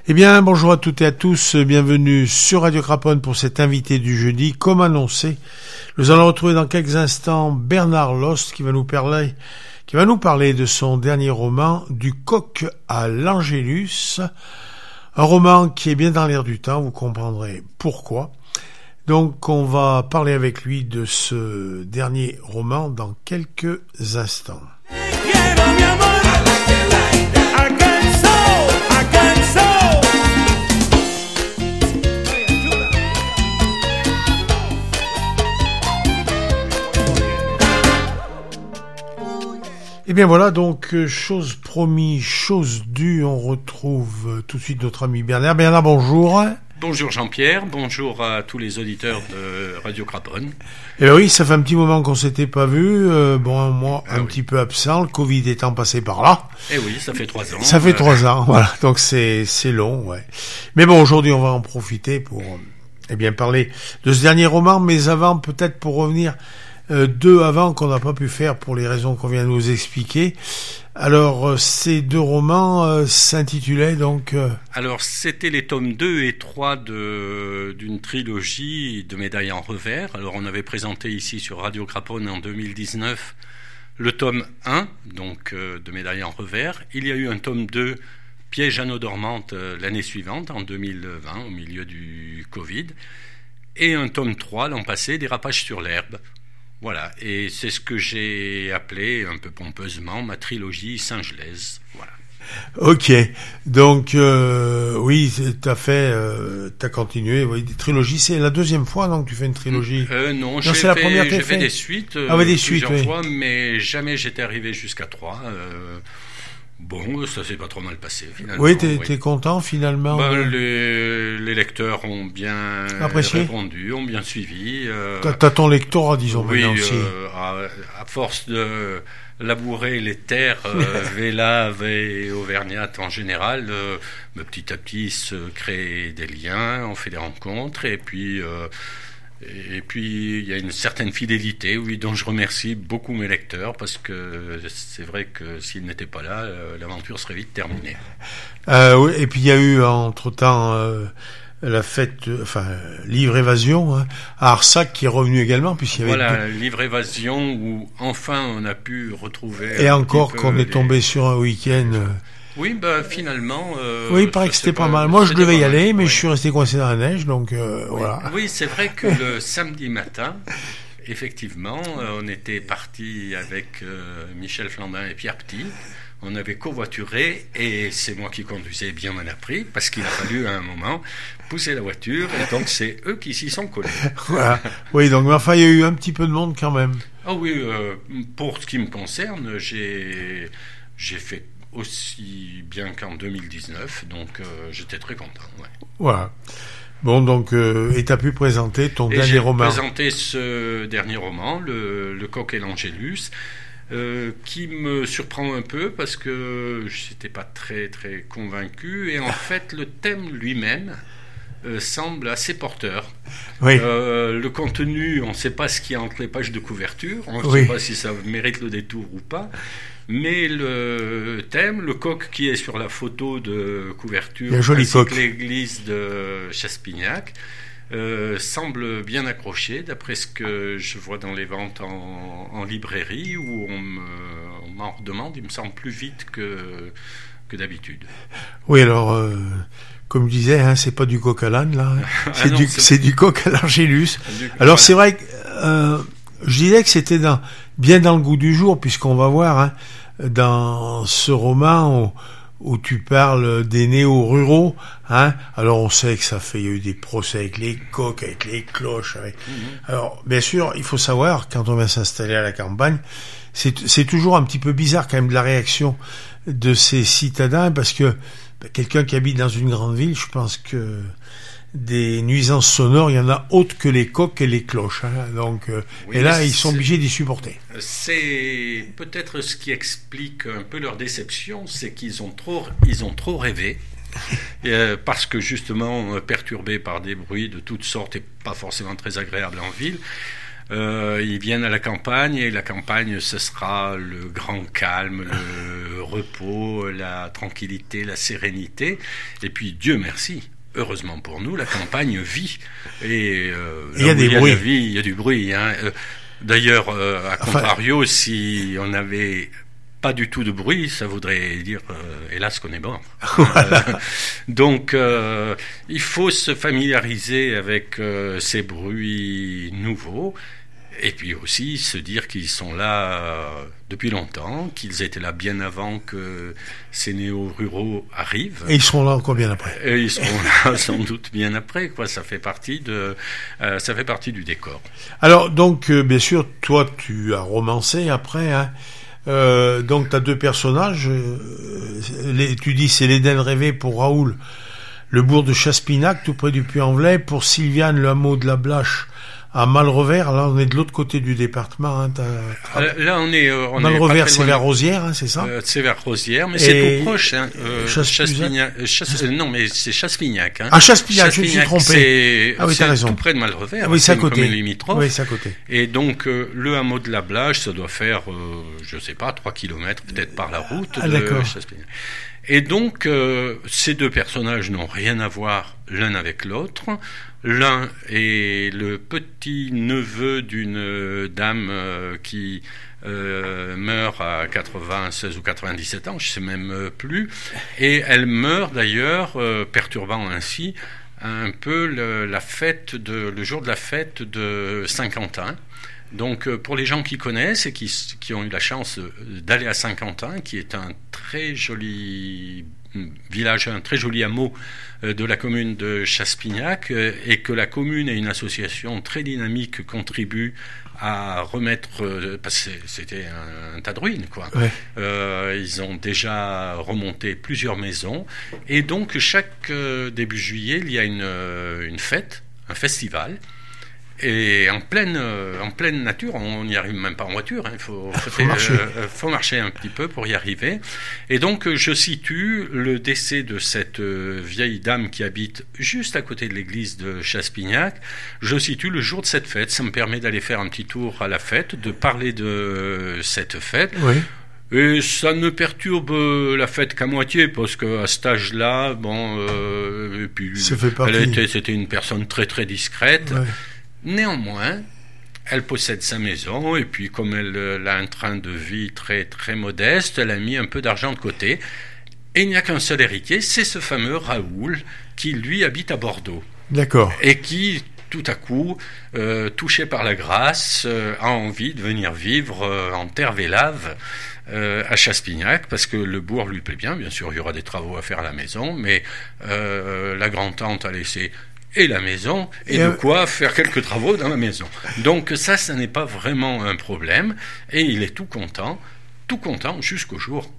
Eh bien, bonjour à toutes et à tous, bienvenue sur Radio Craponne pour cet invité du jeudi. Comme annoncé, nous allons retrouver dans quelques instants Bernard Lost qui va nous parler de son dernier roman, Du coq à l'Angélus. Un roman qui est bien dans l'air du temps, vous comprendrez pourquoi. Donc, on va parler avec lui de ce dernier roman dans quelques instants. Eh bien voilà, donc chose promis, chose due, on retrouve tout de suite notre ami Bernard. Bernard, bonjour. Bonjour Jean-Pierre, bonjour à tous les auditeurs de Radio Craponne. Eh bien oui, ça fait un petit moment qu'on s'était pas vu, moi un petit peu absent, le Covid étant passé par là. Eh oui, ça fait 3 ans. Ça fait 3 ans, voilà, donc c'est long, ouais. Mais bon, aujourd'hui on va en profiter pour parler de ce dernier roman, mais avant peut-être pour revenir... 2 avant qu'on n'a pas pu faire pour les raisons qu'on vient de nous expliquer. Alors, ces 2 romans s'intitulaient donc... Alors, c'était les tomes 2 et 3 d'une trilogie de médailles en revers. Alors, on avait présenté ici sur Radio Craponne en 2019 le tome 1, donc de médailles en revers. Il y a eu un tome 2, Piège à nos dormantes, l'année suivante, en 2020, au milieu du Covid. Et un tome 3, l'an passé, Dérapage sur l'herbe. Voilà, et c'est ce que j'ai appelé un peu pompeusement ma trilogie singelaise. Voilà. Ok, donc oui, t'as continué. Oui, trilogie, c'est la 2e fois donc tu fais une trilogie. Non, c'est la première. J'ai fait des suites, plusieurs fois, mais jamais j'étais arrivé jusqu'à 3. Bon, ça s'est pas trop mal passé finalement. Oui, t'es content finalement. Les lecteurs ont bien répondu, ont bien suivi. T'as ton lectorat, disons, oui, maintenant aussi. À force de labourer les terres vélaves et auvergnates en général, petit à petit il se crée des liens, on fait des rencontres et puis il y a une certaine fidélité, oui, dont je remercie beaucoup mes lecteurs, parce que c'est vrai que s'ils n'étaient pas là, l'aventure serait vite terminée. Oui, et puis il y a eu entre-temps la fête, Livre Évasion, à Arsac qui est revenu également, puisqu'il y avait... Voilà, Livre Évasion, où enfin on a pu retrouver... Et encore qu'on est tombé sur un week-end... Oui, finalement... oui, il paraît que c'était pas mal. Moi, je devais y aller, mais je suis resté coincé dans la neige, donc voilà. Oui, c'est vrai que le samedi matin, effectivement, on était partis avec Michel Flandin et Pierre Petit. On avait covoituré, et c'est moi qui conduisais, bien m'en a pris, parce qu'il a fallu à un moment pousser la voiture, et donc c'est eux qui s'y sont collés. Voilà. Oui, donc il y a eu un petit peu de monde quand même. Ah oui, pour ce qui me concerne, j'ai fait aussi bien qu'en 2019, donc j'étais très content. Ouais. Voilà. Bon, donc, et tu as pu présenter ton dernier roman. J'ai présenté ce dernier roman, Le coq et l'Angélus, qui me surprend un peu parce que je n'étais pas très très convaincu, et en fait le thème lui-même semble assez porteur. Oui. Le contenu, on ne sait pas ce qu'il y a entre les pages de couverture, on ne sait pas si ça mérite le détour ou pas. Mais le thème, le coq qui est sur la photo de couverture, ainsi que l'église de Chaspignac, semble bien accroché, d'après ce que je vois dans les ventes en librairie, où on m'en redemande, il me semble plus vite que d'habitude. Oui, alors... comme je disais, c'est pas du coq à l'âne, là. C'est du coq à l'Angélus. Alors, c'est vrai que je dirais que c'était bien dans le goût du jour, puisqu'on va voir dans ce roman où tu parles des néo-ruraux. Alors, on sait que il y a eu des procès avec les coqs, avec les cloches. Alors, bien sûr, il faut savoir, quand on vient s'installer à la campagne, c'est toujours un petit peu bizarre quand même de la réaction de ces citadins, parce que quelqu'un qui habite dans une grande ville, je pense que des nuisances sonores, il y en a autres que les coqs et les cloches. Donc, oui, et là, ils sont obligés d'y supporter. C'est peut-être ce qui explique un peu leur déception, c'est qu'ils ont trop rêvé. Parce que justement perturbés par des bruits de toutes sortes et pas forcément très agréables en ville. Ils viennent à la campagne, et la campagne, ce sera le grand calme, le repos, la tranquillité, la sérénité. Et puis, Dieu merci, heureusement pour nous, la campagne vit. Et il y a des bruits. Il y a du bruit. Hein. D'ailleurs, à contrario, si on avait pas du tout de bruit, ça voudrait dire hélas qu'on est mort. Donc il faut se familiariser avec ces bruits nouveaux, et puis aussi se dire qu'ils sont là depuis longtemps, qu'ils étaient là bien avant que ces néo-ruraux arrivent. Et ils seront là encore bien après. Et ils seront là sans doute bien après, quoi. Ça fait partie du décor. Alors donc bien sûr, toi tu as romancé après, hein. Donc tu as deux personnages, tu dis c'est l'Éden rêvé pour Raoul, le bourg de Chaspinac tout près du Puy-en-Velay, pour Sylviane le hameau de la Blache à Malrevers. Là on est de l'autre côté du département, hein. Là on est Malrevers c'est vers Rosières, hein, c'est ça? C'est vers Rosières, mais c'est tout proche, hein. Non, mais c'est Chaspignac, hein. Ah, Chaspignac, je me suis trompé. Ah oui, t'as raison. Tout près de Malrevers. Ah oui, c'est à côté. Limitrophe. Oui, c'est à côté. Et donc le hameau de la Blache, ça doit faire je sais pas, 3 kilomètres peut-être par la route de Chaspignac. Et donc ces deux personnages n'ont rien à voir l'un avec l'autre. L'un est le petit-neveu d'une dame qui meurt à 96 ou 97 ans, je ne sais même plus, et elle meurt d'ailleurs, perturbant ainsi un peu le jour de la fête de Saint-Quentin. Donc pour les gens qui connaissent et qui ont eu la chance d'aller à Saint-Quentin, qui est un très joli village, un très joli hameau de la commune de Chaspignac, et que la commune et une association très dynamique contribuent à remettre, parce que c'était un tas de ruines, quoi. Ouais. Ils ont déjà remonté plusieurs maisons, et donc chaque début juillet il y a une fête, un festival. Et en pleine nature, on n'y arrive même pas en voiture, hein. Faut marcher un petit peu pour y arriver. Et donc je situe le décès de cette vieille dame qui habite juste à côté de l'église de Chaspignac. Je situe le jour de cette fête. Ça me permet d'aller faire un petit tour à la fête, de parler de cette fête. Oui. Et ça ne perturbe la fête qu'à moitié, parce qu'à cet âge-là, et puis c'était une personne très très discrète. Ouais. Néanmoins, elle possède sa maison, et puis comme elle a un train de vie très très modeste, elle a mis un peu d'argent de côté, et il n'y a qu'un seul héritier, c'est ce fameux Raoul, qui lui habite à Bordeaux. D'accord. Et qui, tout à coup, touché par la grâce, a envie de venir vivre en terre vélave à Chaspignac, parce que le bourg lui plaît bien sûr il y aura des travaux à faire à la maison, mais la grand-tante a laissé et la maison, et de quoi faire quelques travaux dans la maison. Donc ça n'est pas vraiment un problème, et il est tout content jusqu'au jour,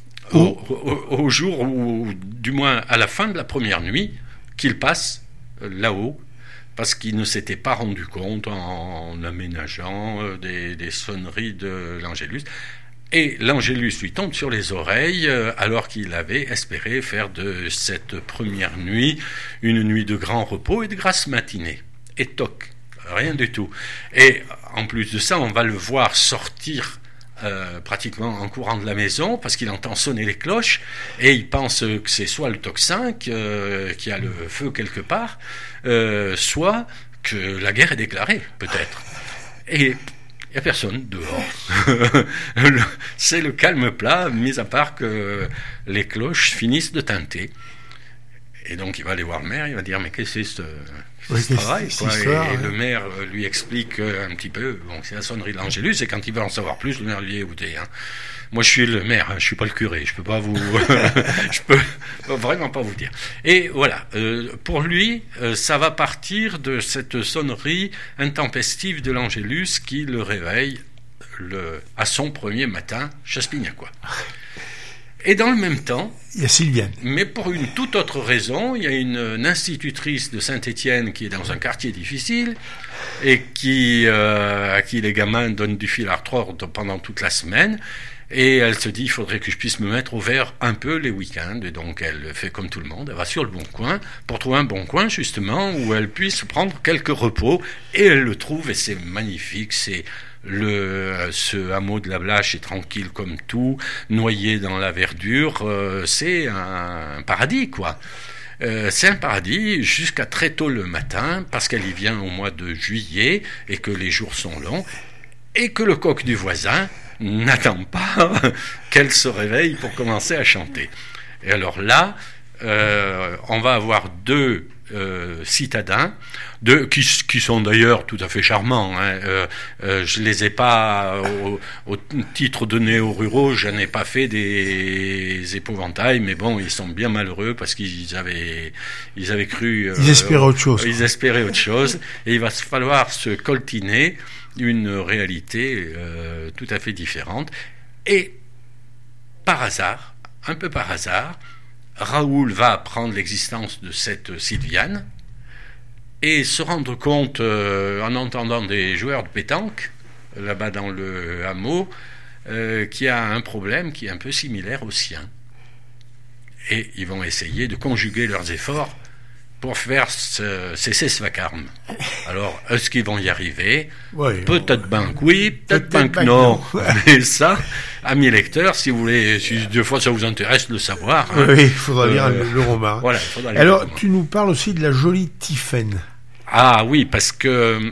au jour où, du moins à la fin de la première nuit, qu'il passe là-haut, parce qu'il ne s'était pas rendu compte en aménageant des sonneries de l'Angélus. Et l'Angélus lui tombe sur les oreilles alors qu'il avait espéré faire de cette première nuit une nuit de grand repos et de grasse matinée. Et toc, rien du tout. Et en plus de ça, on va le voir sortir pratiquement en courant de la maison parce qu'il entend sonner les cloches et il pense que c'est soit le tocsin qui a le feu quelque part, soit que la guerre est déclarée, peut-être. Et il n'y a personne dehors. C'est le calme plat, mis à part que les cloches finissent de tinter. Et donc il va aller voir le maire, il va dire mais qu'est-ce que c'est ce travail, quoi. Et le maire lui explique un petit peu, bon, c'est la sonnerie de l'Angélus, et quand il veut en savoir plus, le maire lui dit écoutez, moi je suis le maire, je suis pas le curé, je peux pas vous je peux vraiment pas vous dire. Et voilà, pour lui ça va partir de cette sonnerie intempestive de l'Angélus qui le réveille à son premier matin chaspignacois. Et dans le même temps, il y a Sylviane. Mais pour une toute autre raison, il y a une institutrice de Saint-Étienne qui est dans un quartier difficile et à qui les gamins donnent du fil à retordre pendant toute la semaine. Et elle se dit, il faudrait que je puisse me mettre au vert un peu les week-ends. Et donc, elle fait comme tout le monde. Elle va sur le Bon Coin pour trouver un bon coin, justement, où elle puisse prendre quelques repos. Et elle le trouve, et c'est magnifique. Ce hameau de la Blache est tranquille comme tout, noyé dans la verdure. C'est un paradis, quoi. C'est un paradis jusqu'à très tôt le matin, parce qu'elle y vient au mois de juillet, et que les jours sont longs, et que le coq du voisin n'attend pas qu'elle se réveille pour commencer à chanter. Et alors là, on va avoir deux citadins, qui sont d'ailleurs tout à fait charmants. Je les ai pas, au titre donné aux ruraux, je n'ai pas fait des épouvantails, mais bon, ils sont bien malheureux parce qu'ils avaient cru... ils espéraient autre chose. Ils espéraient autre chose, et il va falloir se coltiner une réalité tout à fait différente. Et par hasard, un peu par hasard, Raoul va apprendre l'existence de cette Sylviane et se rendre compte, en entendant des joueurs de pétanque, là-bas dans le hameau, qu'il y a un problème qui est un peu similaire au sien. Et ils vont essayer de conjuguer leurs efforts pour faire cesser ce vacarme. Alors, est-ce qu'ils vont y arriver ? Peut-être bien que oui, peut-être bien que non. Mais ça, amis lecteurs, si vous voulez, si deux fois ça vous intéresse de le savoir. Oui, il faudra lire le roman. Voilà, il faudra lire alors, le roman. Tu nous parles aussi de la jolie Tiphaine. Ah oui, parce que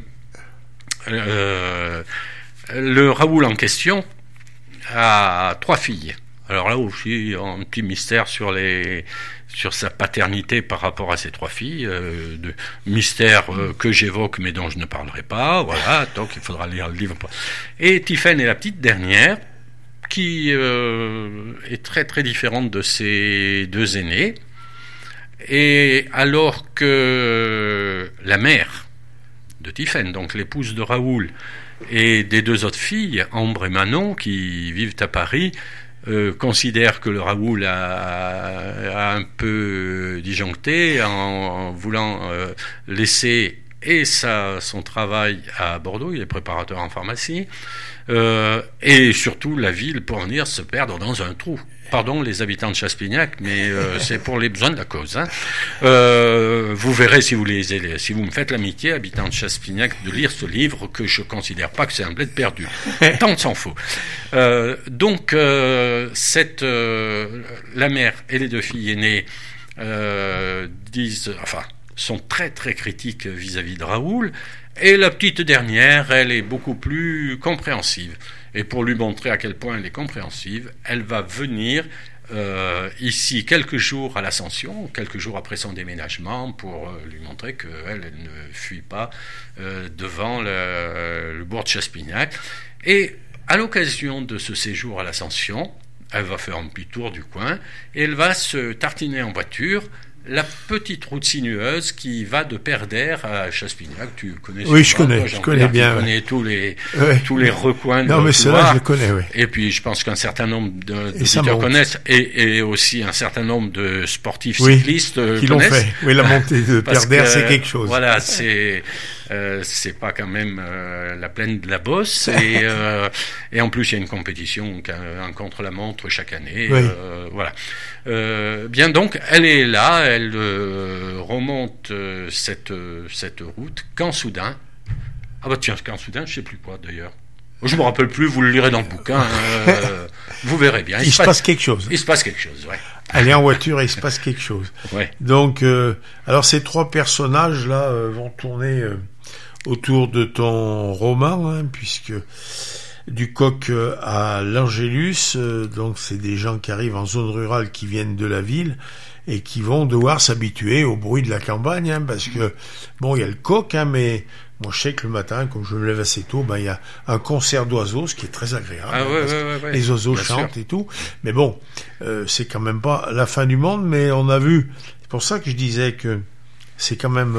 le Raoul en question a 3 filles. Alors là aussi, un petit mystère sur sa paternité par rapport à ces 3 filles, mystère que j'évoque mais dont je ne parlerai pas, voilà, donc il faudra lire le livre. Et Tiphaine est la petite dernière, qui est très très différente de ses 2 aînés, et alors que la mère de Tiphaine, donc l'épouse de Raoul, et des 2 autres filles, Ambre et Manon, qui vivent à Paris, considère que le Raoul a un peu disjoncté en voulant laisser son travail à Bordeaux, il est préparateur en pharmacie, et surtout la ville pour en venir se perdre dans un trou. Pardon les habitants de Chaspignac, mais c'est pour les besoins de la cause. Vous verrez si vous me faites l'amitié, habitants de Chaspignac, de lire ce livre que je considère pas que c'est un bled perdu. Tant s'en faut. Donc la mère et les 2 filles aînées sont très très critiques vis-à-vis de Raoul, et la petite dernière, elle est beaucoup plus compréhensive. Et pour lui montrer à quel point elle est compréhensive, elle va venir ici quelques jours à l'Ascension, quelques jours après son déménagement, pour lui montrer qu'elle ne fuit pas devant le bourg de Chaspignac. Et à l'occasion de ce séjour à l'Ascension, elle va faire un petit tour du coin, et elle va se tartiner en voiture la petite route sinueuse qui va de Perdère à Chaspignac. Tu connais? Oui, je connais bien. Tu connais tous les recoins. Non, mais cela, je le connais, oui. Et puis, je pense qu'un certain nombre d'auditeurs connaissent, et aussi un certain nombre de sportifs cyclistes qui l'ont fait. Oui, la montée de Perdère, c'est quelque chose. Voilà, c'est pas quand même la plaine de la Bosse, et en plus il y a une compétition, un contre-la-montre chaque année. Oui. Voilà. Bien, donc elle est là, elle remonte cette route quand soudain, quand soudain, je sais plus quoi d'ailleurs. Je me rappelle plus, vous le lirez dans le bouquin, vous verrez bien. Il se passe quelque chose. Il se passe quelque chose, ouais. Elle est en voiture et il se passe quelque chose. Ouais. Donc, alors ces 3 personnages là vont tourner autour de ton roman, puisque du Coq à l'Angélus, donc c'est des gens qui arrivent en zone rurale, qui viennent de la ville et qui vont devoir s'habituer au bruit de la campagne, parce que bon, il y a le coq, mais moi je sais que le matin, comme je me lève assez tôt, il y a un concert d'oiseaux, ce qui est très agréable. Ouais. Les oiseaux chantent et tout, mais bon, c'est quand même pas la fin du monde. Mais on a vu, c'est pour ça que je disais que c'est quand même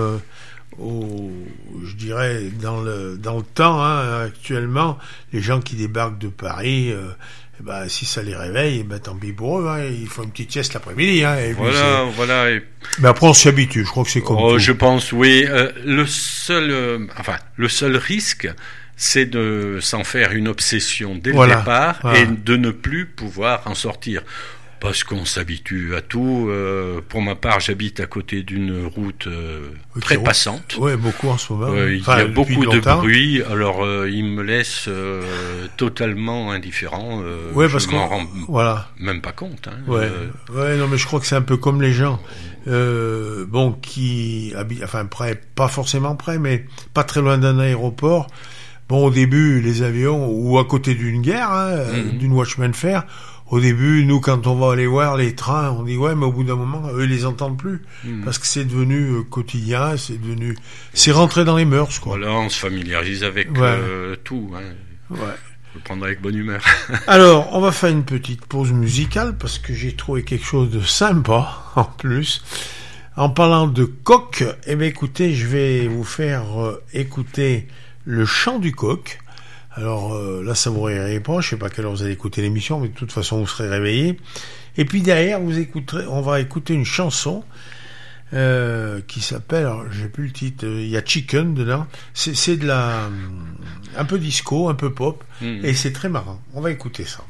je dirais dans le temps, actuellement, les gens qui débarquent de Paris, si ça les réveille, tant pis pour eux, ils font une petite sieste l'après-midi, voilà. Mais après on s'y habitue, je crois que c'est comme tout. Je pense, oui. Le seul risque, c'est de s'en faire une obsession dès le départ et de ne plus pouvoir en sortir. Parce qu'on s'habitue à tout. Pour ma part, j'habite à côté d'une route très passante. Oui, beaucoup en ce moment. Il y a beaucoup de bruit. Alors, il me laisse totalement indifférent. Parce qu'on m'en rends même pas compte. Hein. Non, mais je crois que c'est un peu comme les gens, qui habitent, pas forcément près, mais pas très loin d'un aéroport. Bon, au début, les avions, ou à côté d'une gare, d'une watchman fair. Au début, nous, quand on va aller voir les trains, on dit mais au bout d'un moment, eux, ils les entendent plus. Parce que c'est devenu quotidien, c'est rentré dans les mœurs, quoi. Voilà, on se familiarise avec tout, hein. Je le prendrai avec bonne humeur. Alors, on va faire une petite pause musicale, parce que j'ai trouvé quelque chose de sympa, en plus. En parlant de coq, écoutez, je vais vous faire écouter le chant du coq. Alors là, ça vous réveille pas, je sais pas à quelle heure vous allez écouter l'émission, mais de toute façon, vous serez réveillés. Et puis derrière, on va écouter une chanson qui s'appelle, alors j'ai plus le titre, il y a Chicken dedans. C'est de la un peu disco, un peu pop, et c'est très marrant. On va écouter ça.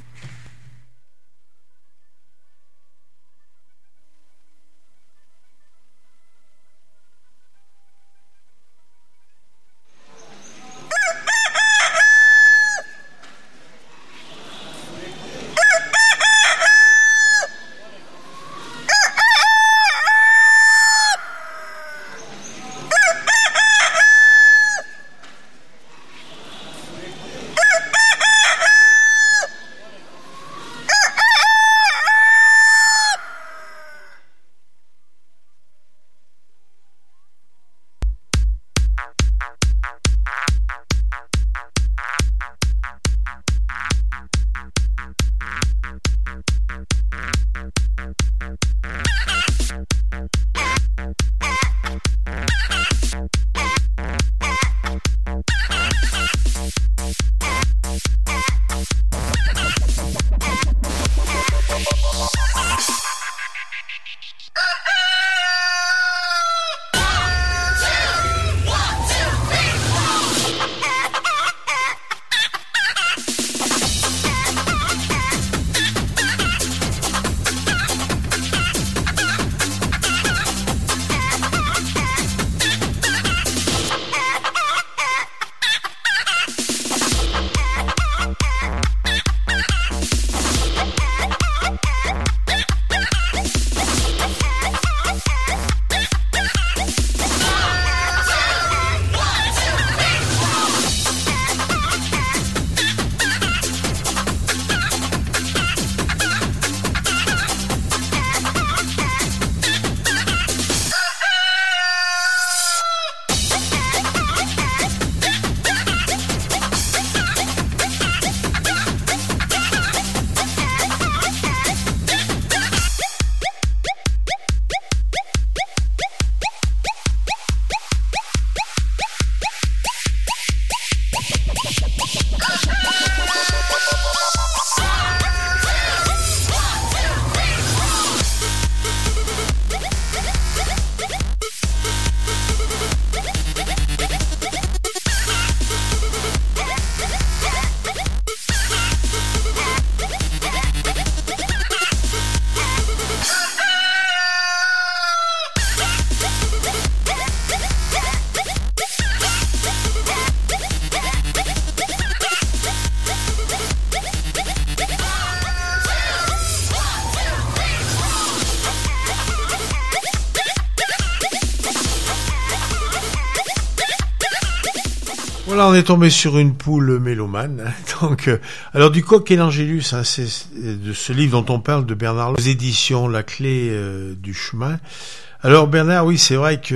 Voilà, on est tombé sur une poule mélomane. Donc, alors du coq et l'angélus, c'est de ce livre dont on parle de Bernard aux éditions La Clé du chemin. Alors Bernard, oui, c'est vrai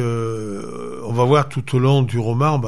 que on va voir tout au long du roman,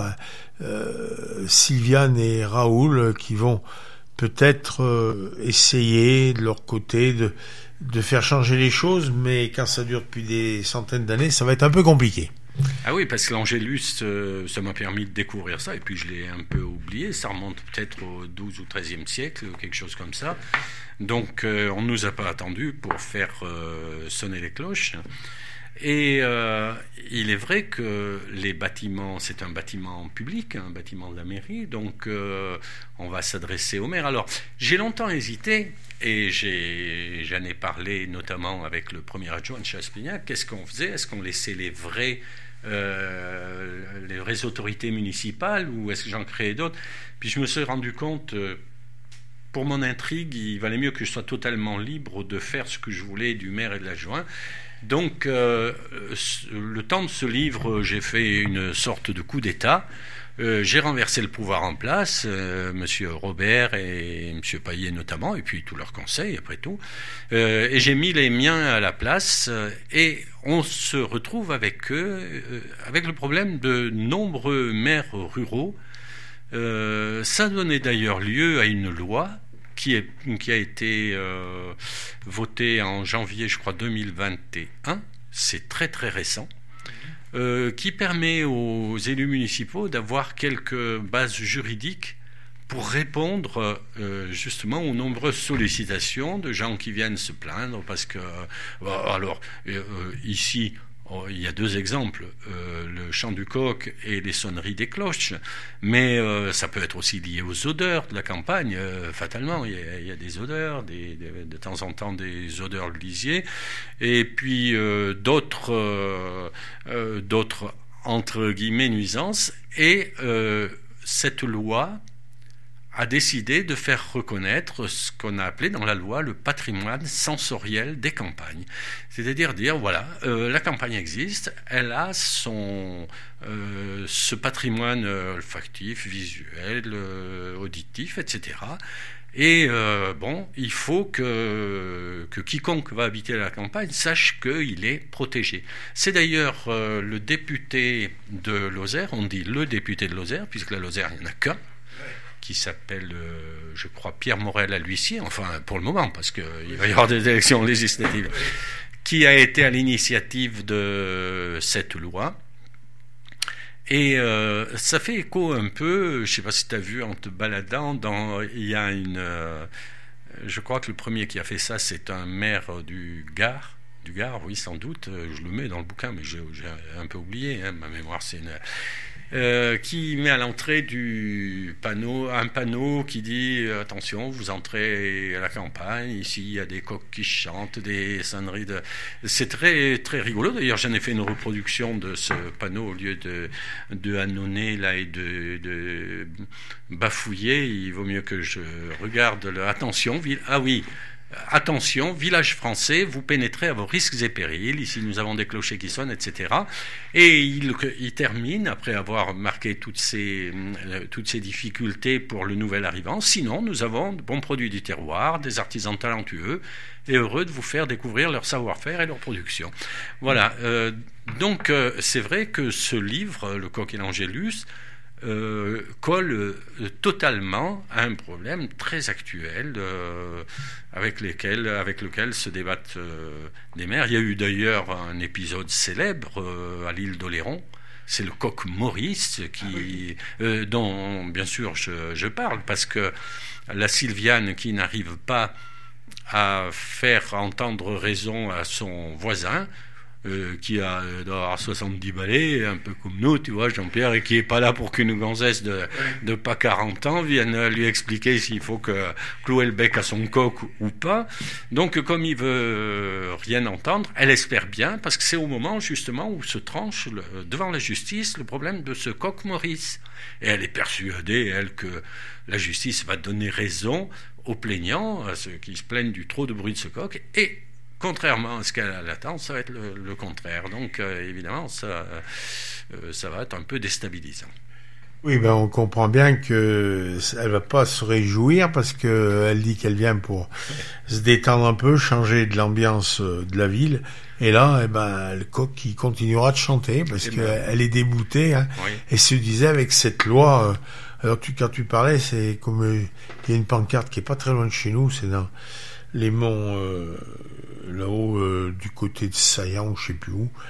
Sylviane et Raoul qui vont peut-être essayer de leur côté de faire changer les choses, mais quand ça dure depuis des centaines d'années, ça va être un peu compliqué. Ah oui, parce que l'Angélus, ça m'a permis de découvrir ça, et puis je l'ai un peu oublié, ça remonte peut-être au XIIe ou XIIIe siècle, ou quelque chose comme ça. Donc on ne nous a pas attendu pour faire sonner les cloches. Et il est vrai que les bâtiments, c'est un bâtiment public, un bâtiment de la mairie, donc on va s'adresser au maire. Alors, j'ai longtemps hésité, et j'en ai parlé notamment avec le premier adjoint de Chaspignac. Qu'est-ce qu'on faisait? Est-ce qu'on laissait les vraies autorités municipales, ou est-ce que j'en créais d'autres? Puis je me suis rendu compte, pour mon intrigue, il valait mieux que je sois totalement libre de faire ce que je voulais du maire et de l'adjoint. Donc, le temps de ce livre, j'ai fait une sorte de coup d'État. J'ai renversé le pouvoir en place, Monsieur Robert et Monsieur Paillet notamment, et puis tous leurs conseils après tout, et j'ai mis les miens à la place, et on se retrouve avec eux, avec le problème de nombreux maires ruraux. Ça donnait d'ailleurs lieu à une loi qui a été votée en janvier, je crois, 2021. C'est très très récent. Qui permet aux élus municipaux d'avoir quelques bases juridiques pour répondre justement aux nombreuses sollicitations de gens qui viennent se plaindre parce que ici il y a 2 exemples, le chant du coq et les sonneries des cloches, mais ça peut être aussi lié aux odeurs de la campagne, fatalement, il y a des odeurs, de temps en temps des odeurs de lisier, et puis d'autres entre guillemets nuisances, et cette loi a décidé de faire reconnaître ce qu'on a appelé dans la loi le patrimoine sensoriel des campagnes. C'est-à-dire dire, voilà, la campagne existe, elle a ce patrimoine olfactif, visuel, auditif, etc. Et il faut que quiconque va habiter la campagne sache qu'il est protégé. C'est d'ailleurs le député de Lozère, on dit le député de Lozère, puisque la Lozère, il n'y en a qu'un, qui s'appelle, je crois, Pierre Morel à l'huissier, enfin pour le moment, parce qu'il va y avoir des élections législatives, qui a été à l'initiative de cette loi. Et ça fait écho un peu, je ne sais pas si tu as vu en te baladant, il y a je crois que le premier qui a fait ça, c'est un maire du Gard, oui sans doute, je le mets dans le bouquin, mais j'ai un peu oublié, ma mémoire c'est qui met à l'entrée du panneau un panneau qui dit attention, vous entrez à la campagne, ici il y a des coqs qui chantent, des sonneries c'est très très rigolo. D'ailleurs j'en ai fait une reproduction de ce panneau au lieu de annonner là et de bafouiller. Il vaut mieux que je regarde attention, attention, village français, vous pénétrez à vos risques et périls. Ici, nous avons des clochers qui sonnent, etc. Et il termine, après avoir marqué toutes ces difficultés pour le nouvel arrivant. Sinon, nous avons de bons produits du terroir, des artisans talentueux et heureux de vous faire découvrir leur savoir-faire et leur production. Voilà. Donc, c'est vrai que ce livre, Le Coq et l'Angélus, colle totalement à un problème très actuel avec lequel se débattent les maires. Il y a eu d'ailleurs un épisode célèbre à l'île d'Oléron, c'est le coq Maurice dont bien sûr je parle, parce que la Sylviane qui n'arrive pas à faire entendre raison à son voisin, qui doit avoir 70 balais, un peu comme nous, tu vois, Jean-Pierre, et qui est pas là pour qu'une gonzesse de pas 40 ans vienne lui expliquer s'il faut clouer le bec à son coq ou pas. Donc, comme il veut rien entendre, elle espère bien, parce que c'est au moment, justement, où se tranche devant la justice le problème de ce coq Maurice. Et elle est persuadée, elle, que la justice va donner raison aux plaignants, à ceux qui se plaignent du trop de bruit de ce coq, et contrairement à ce qu'elle attend, ça va être le contraire. Donc, évidemment, ça va être un peu déstabilisant. Oui, on comprend bien que elle va pas se réjouir parce que elle dit qu'elle vient pour se détendre un peu, changer de l'ambiance de la ville. Et là, le coq qui continuera de chanter parce qu'elle est déboutée. Hein, oui. Et se disait avec cette loi. Alors, quand tu parlais, c'est comme il y a une pancarte qui est pas très loin de chez nous, c'est dans les monts là-haut du côté de Saillant, je sais plus où.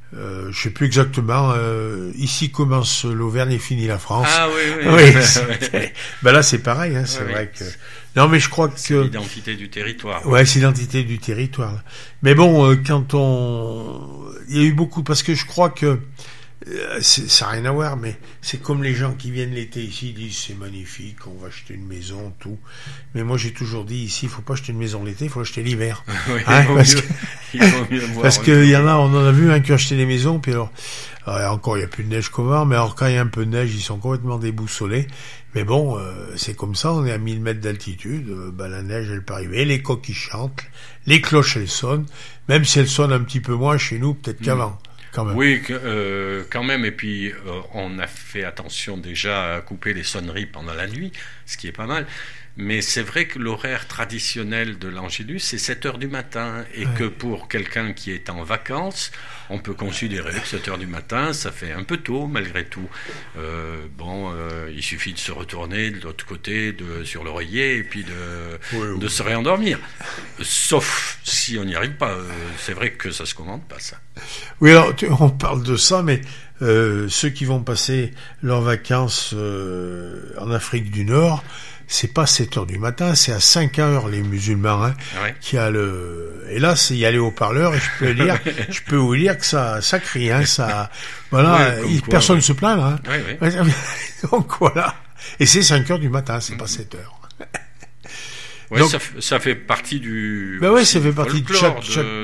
je sais plus exactement. Ici commence l'Auvergne et finit la France. Ah oui. Ben là, c'est pareil. Hein, c'est vrai que. Non, mais je crois que c'est l'identité du territoire. Ouais, c'est l'identité du territoire. Là. Mais bon, il y a eu beaucoup parce que je crois que ça n'a rien à voir, mais c'est comme les gens qui viennent l'été ici, ils disent c'est magnifique, on va acheter une maison, tout. Mais moi j'ai toujours dit ici, il faut pas acheter une maison l'été, il faut acheter l'hiver. Oui, parce qu'il y en a, on en a vu un qui a acheté des maisons, puis alors encore il y a plus de neige qu'au mais alors quand il y a un peu de neige, ils sont complètement déboussolés. Mais bon, c'est comme ça, on est à 1000 mètres d'altitude, la neige elle peut arriver, les coqs ils chantent, les cloches elles sonnent, même si elles sonnent un petit peu moins chez nous, peut-être qu'avant. Oui, quand même. Et puis, on a fait attention déjà à couper les sonneries pendant la nuit, ce qui est pas mal. Mais c'est vrai que l'horaire traditionnel de l'Angélus, c'est 7h du matin. Et que pour quelqu'un qui est en vacances, on peut considérer que 7h du matin, ça fait un peu tôt, malgré tout. Il suffit de se retourner de l'autre côté, sur l'oreiller, et puis de se réendormir. Sauf si on n'y arrive pas. C'est vrai que ça se commande pas, ça. Oui, alors, on parle de ça, mais ceux qui vont passer leurs vacances en Afrique du Nord, c'est pas 7h du matin, c'est à 5h les musulmans, hein, qui a et là, c'est y aller au haut-parleur, et je peux vous dire que ça crie, hein, ça, voilà, personne ne se plaint, là, hein. Oui. Donc, voilà. Et c'est 5h du matin, c'est pas 7h. Ouais, donc, ça fait partie du. Ben oui, ça fait partie de chaque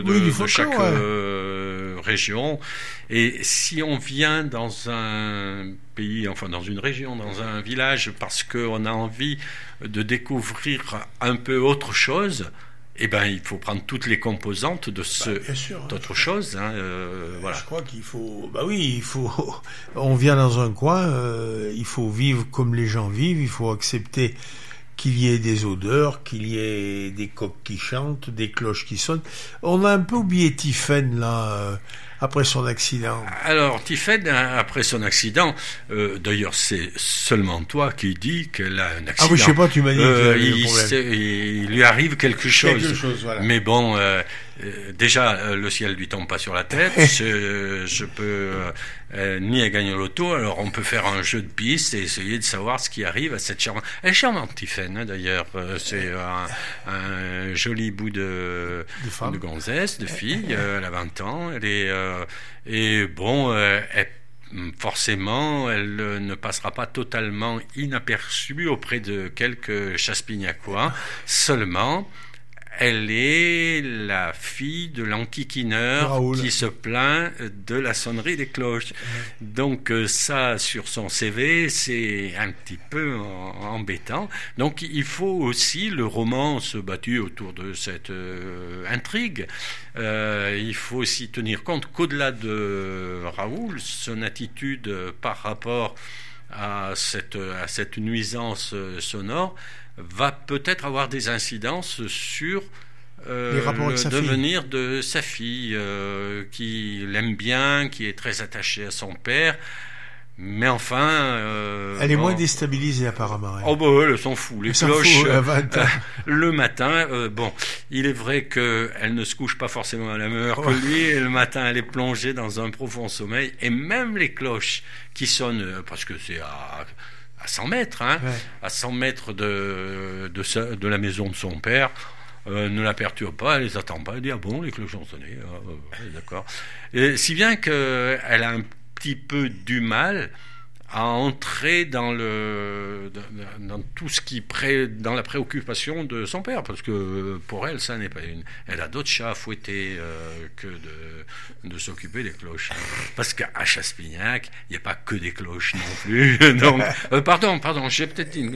région. Et si on vient dans un pays, enfin dans une région, dans un village, parce qu'on a envie de découvrir un peu autre chose, eh ben il faut prendre toutes les composantes de d'autre chose. Hein, voilà. Je crois qu'il faut. Bah oui, il faut. On vient dans un coin, il faut vivre comme les gens vivent. Il faut accepter qu'il y ait des odeurs, qu'il y ait des coqs qui chantent, des cloches qui sonnent. On a un peu oublié Tiphaine, là, après son accident. Alors, Tiphaine, après son accident, d'ailleurs, c'est seulement toi qui dis qu'elle a un accident. Ah oui, je sais pas, tu m'as dit qu'il avait un problème. Il lui arrive quelque chose. Voilà. Mais bon, déjà, le ciel lui tombe pas sur la tête. Je peux ni à gagner l'auto. Alors, on peut faire un jeu de piste et essayer de savoir ce qui arrive à cette charmante. Elle est charmante, Tiphaine, hein, d'ailleurs. C'est un joli bout de gonzesse, de fille. Elle a 20 ans. Elle est et bon, forcément, elle ne passera pas totalement inaperçue auprès de quelques chaspignacois. Seulement, elle est la fille de l'enquiquineur qui se plaint de la sonnerie des cloches. Donc ça, sur son CV, c'est un petit peu embêtant. Donc il faut aussi, le roman se bâtit autour de cette intrigue. Il faut aussi tenir compte qu'au-delà de Raoul, son attitude par rapport à cette nuisance sonore va peut-être avoir des incidences sur le devenir de sa fille, qui l'aime bien, qui est très attachée à son père, mais enfin... elle est moins déstabilisée apparemment. Oh bah elle s'en fout, les cloches le matin. Il est vrai qu'elle ne se couche pas forcément à la même heure que lui, et le matin elle est plongée dans un profond sommeil, et même les cloches qui sonnent, parce que c'est à 100 mètres, hein, à 100 mètres de la maison de son père, ne la perturbe pas, elle les attend pas, elle dit ah bon, les cloches ont sonné, d'accord. Et si bien qu'elle a un petit peu du mal à entrer dans tout ce qui dans la préoccupation de son père, parce que pour elle ça n'est pas elle a d'autres chats à fouetter que de s'occuper des cloches, parce qu'à Chaspignac il n'y a pas que des cloches non plus. Donc pardon, j'ai peut-être dit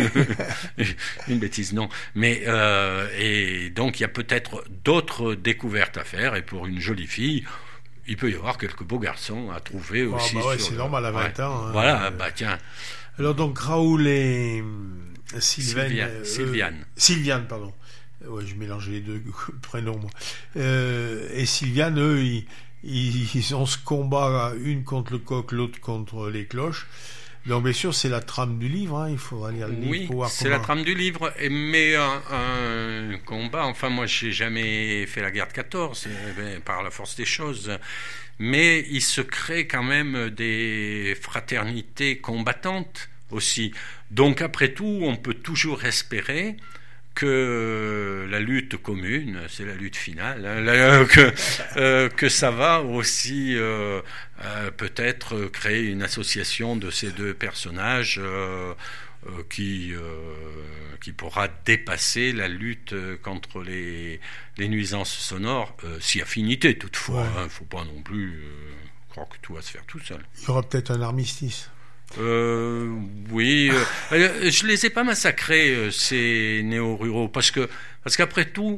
une bêtise, non, mais et donc il y a peut-être d'autres découvertes à faire, et pour une jolie fille il peut y avoir quelques beaux garçons à trouver aussi. C'est normal à 20 ans. Hein, voilà, tiens. Alors donc Raoul et Sylviane, pardon. Ouais, je mélange les deux prénoms, moi. Et Sylviane, eux, ils ont ce combat, une contre le coq, l'autre contre les cloches. Donc bien sûr, c'est la trame du livre, hein. Il faudra lire le livre pour voir c'est la trame du livre, mais un combat, enfin moi j'ai jamais fait la guerre de 14, par la force des choses, mais il se crée quand même des fraternités combattantes aussi. Donc après tout, on peut toujours espérer que la lutte commune, c'est la lutte finale, hein, que ça va aussi peut-être créer une association de ces deux personnages qui pourra dépasser la lutte contre les nuisances sonores, si affinité toutefois. Il ne faut pas non plus croire que tout va se faire tout seul. Il y aura peut-être un armistice. Oui, je les ai pas massacrés ces néo-ruraux parce qu'après tout,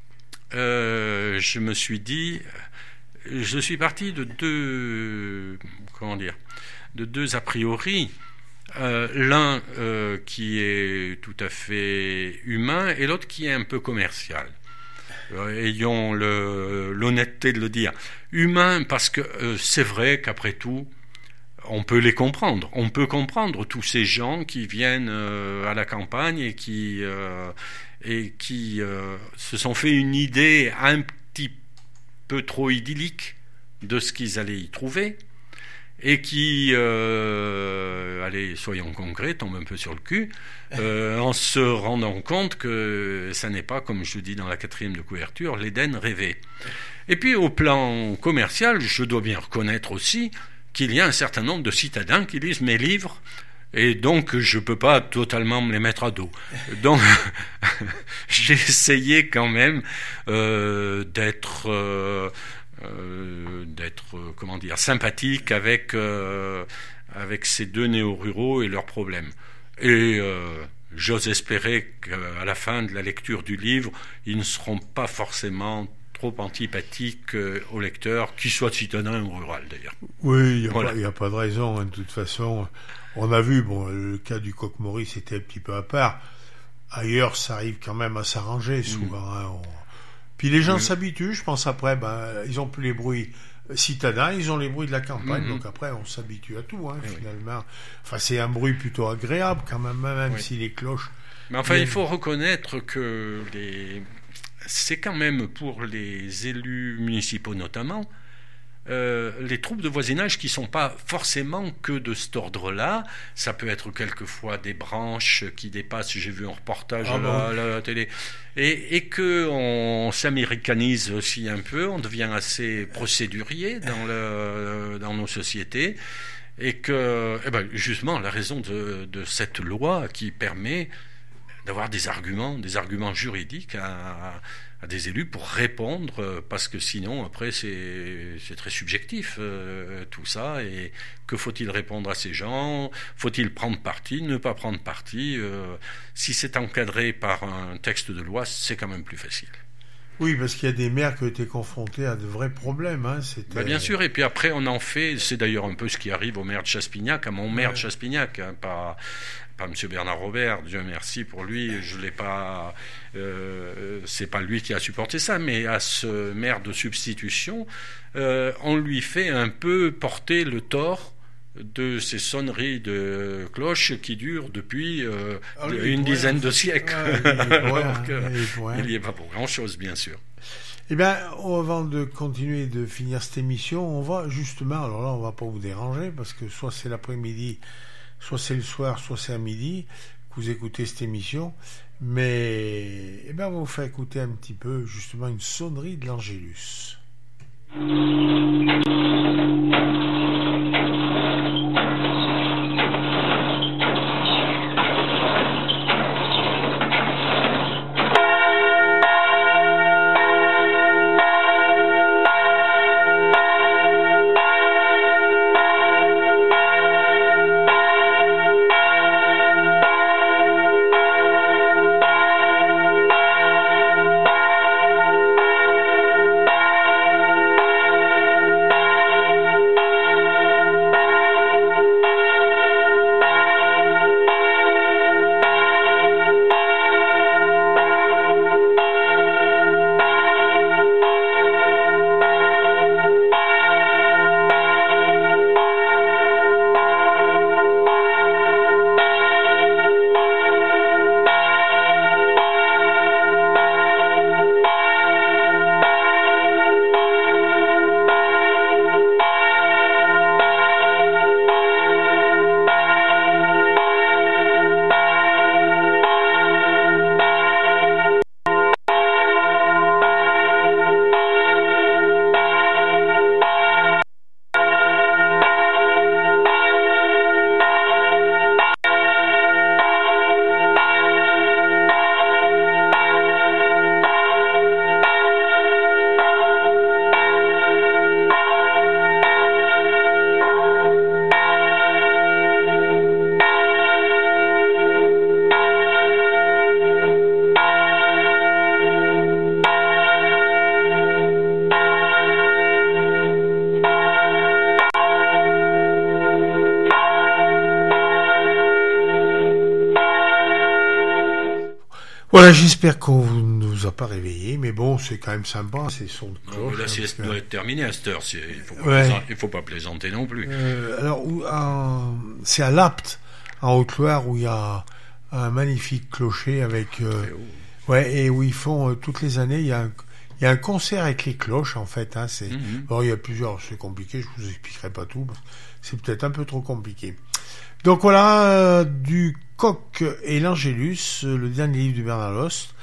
je me suis dit, je suis parti de deux a priori. L'un qui est tout à fait humain et l'autre qui est un peu commercial. Ayons l'honnêteté de le dire. Humain parce que c'est vrai qu'après tout, on peut les comprendre. On peut comprendre tous ces gens qui viennent à la campagne et qui se sont fait une idée un petit peu trop idyllique de ce qu'ils allaient y trouver et qui, allez, soyons concrets, tombent un peu sur le cul, en se rendant compte que ça n'est pas, comme je dis dans la 4e de couverture, l'Éden rêvé. Et puis au plan commercial, je dois bien reconnaître aussi qu'il y a un certain nombre de citadins qui lisent mes livres, et donc je ne peux pas totalement me les mettre à dos. Donc j'ai essayé quand même d'être sympathique avec ces deux néo-ruraux et leurs problèmes. Et j'ose espérer qu'à la fin de la lecture du livre, ils ne seront pas forcément trop antipathique au lecteur, qu'il soit citadin ou rural d'ailleurs. Oui, il n'y a pas de raison, hein, de toute façon. On a vu, le cas du Coq Maurice était un petit peu à part. Ailleurs, ça arrive quand même à s'arranger souvent. Hein, Puis les gens s'habituent, je pense après, ils n'ont plus les bruits citadins, ils ont les bruits de la campagne, donc après on s'habitue à tout, hein, finalement. Enfin, c'est un bruit plutôt agréable quand même si les cloches... Mais enfin, il faut reconnaître que c'est quand même pour les élus municipaux notamment, les troubles de voisinage qui ne sont pas forcément que de cet ordre-là. Ça peut être quelquefois des branches qui dépassent, j'ai vu un reportage à la télé, et qu'on s'américanise aussi un peu, on devient assez procédurier dans nos sociétés, et que justement la raison de cette loi qui permet d'avoir des arguments juridiques à des élus pour répondre, parce que sinon après c'est très subjectif tout ça, et que faut-il répondre à ces gens, faut-il prendre parti, ne pas prendre parti, si c'est encadré par un texte de loi, c'est quand même plus facile. Oui, parce qu'il y a des maires qui ont été confrontés à de vrais problèmes. Hein, bien sûr, et puis après on en fait, c'est d'ailleurs un peu ce qui arrive au maire de Chaspignac, à mon maire de Chaspignac, hein, pas M. Bernard Robert, Dieu merci pour lui, je l'ai pas, c'est pas lui qui a supporté ça, mais à ce maire de substitution, on lui fait un peu porter le tort de ces sonneries de cloches qui durent depuis une dizaine de siècles. Il n'y est pas pour grand-chose, bien sûr. Eh bien, avant de continuer de finir cette émission, on va justement, alors là, on va pas vous déranger, parce que soit c'est l'après-midi, soit c'est le soir, soit c'est à midi que vous écoutez cette émission, mais on va vous faire écouter un petit peu justement une sonnerie de l'Angélus. Voilà, j'espère qu'on ne vous a pas réveillé, mais bon, c'est quand même sympa, ces sons de cloche. La sieste doit être terminée à cette heure, il faut pas plaisanter non plus. Alors, c'est à Lapte, en Haute-Loire, où il y a un magnifique clocher avec... et où ils font, toutes les années, il y a un concert avec les cloches, en fait. Hein, Alors, il y a plusieurs, c'est compliqué, je vous expliquerai pas tout, c'est peut-être un peu trop compliqué. Donc voilà, du Coq et l'Angélus, le dernier livre de Bernard Lost.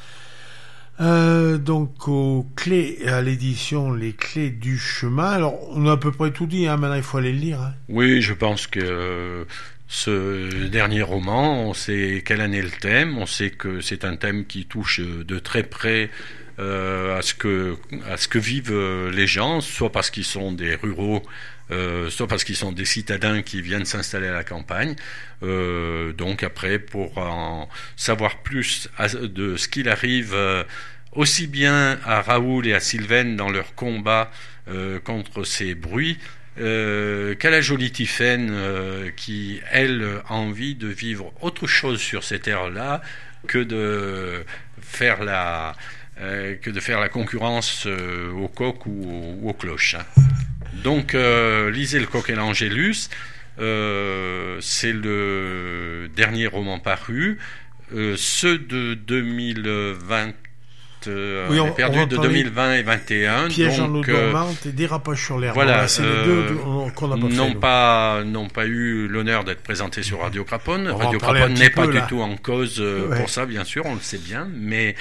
Donc aux clés, à l'édition Les Clés du Chemin. Alors on a à peu près tout dit, hein, maintenant il faut aller le lire. Hein. Oui, je pense que ce dernier roman, on sait quelle année le thème, on sait que c'est un thème qui touche de très près à ce que vivent les gens, soit parce qu'ils sont des ruraux, soit parce qu'ils sont des citadins qui viennent s'installer à la campagne. Donc après, pour en savoir plus de ce qu'il arrive aussi bien à Raoul et à Sylvaine dans leur combat contre ces bruits, qu'à la jolie Tiphaine qui, elle, a envie de vivre autre chose sur ces terres-là que de faire la concurrence au coq ou aux cloches. Donc, lisez Le Coq et l'Angélus. C'est le dernier roman paru. Ceux de 2020, de 2020 et 2021. Piège en eau dormante et Dérapage sur l'herbe. Voilà, c'est les deux qu'on a n'ont pas eu l'honneur d'être présentés sur Radio Craponne. Radio Craponne n'est pas du tout en cause pour ça, bien sûr, on le sait bien, mais